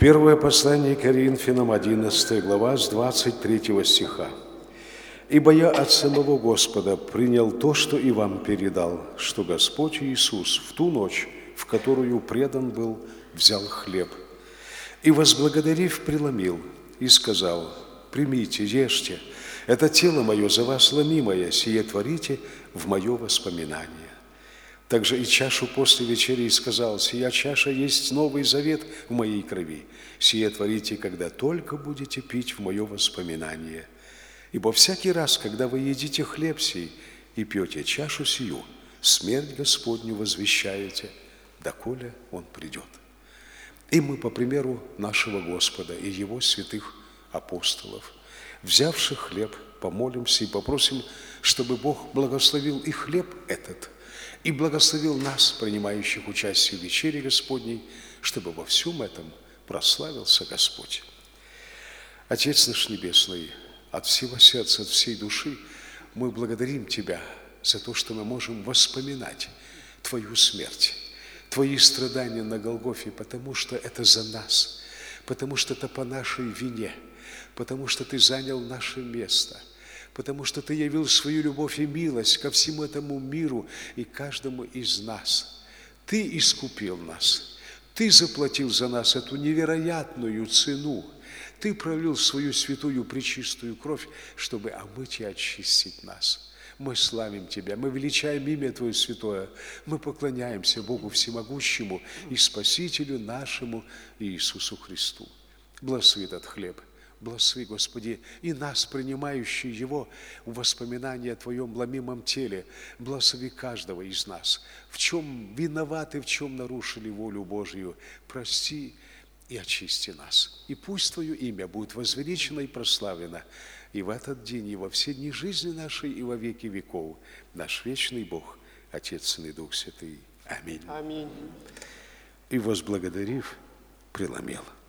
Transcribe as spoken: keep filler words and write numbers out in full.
Первое послание Коринфянам, одиннадцатая глава, с двадцать третьего стиха. «Ибо я от самого Господа принял то, что и вам передал, что Господь Иисус в ту ночь, в которую предан был, взял хлеб, и, возблагодарив, преломил, и сказал: примите, ешьте, это тело мое за вас ломимое, сие творите в мое воспоминание. Также и чашу после вечери сказал: сия чаша есть новый завет в моей крови, сие творите, когда только будете пить в мое воспоминание. Ибо всякий раз, когда вы едите хлеб сей и пьете чашу сию, смерть Господню возвещаете, доколе Он придет». И мы, по примеру нашего Господа и Его святых апостолов, взявши хлеб, помолимся и попросим, чтобы Бог благословил и хлеб этот, и благословил нас, принимающих участие в вечере Господней, чтобы во всем этом прославился Господь. Отец наш Небесный, от всего сердца, от всей души мы благодарим Тебя за то, что мы можем воспоминать Твою смерть, Твои страдания на Голгофе, потому что это за нас, потому что это по нашей вине, потому что Ты занял наше место, потому что Ты явил свою любовь и милость ко всему этому миру и каждому из нас. Ты искупил нас, Ты заплатил за нас эту невероятную цену, Ты пролил свою святую пречистую кровь, чтобы омыть и очистить нас. Мы славим Тебя, мы величаем имя Твое святое, мы поклоняемся Богу Всемогущему и Спасителю нашему Иисусу Христу. Благослови этот хлеб, благослови, Господи, и нас, принимающие его, в воспоминания о Твоем ломимом теле. Благослови каждого из нас, в чем виноваты, в чем нарушили волю Божию. Прости и очисти нас. И пусть Твое имя будет возвеличено и прославлено и в этот день, и во все дни жизни нашей, и во веки веков. Наш вечный Бог, Отец, Сын и Дух Святый. Аминь. Аминь. И, возблагодарив, преломил.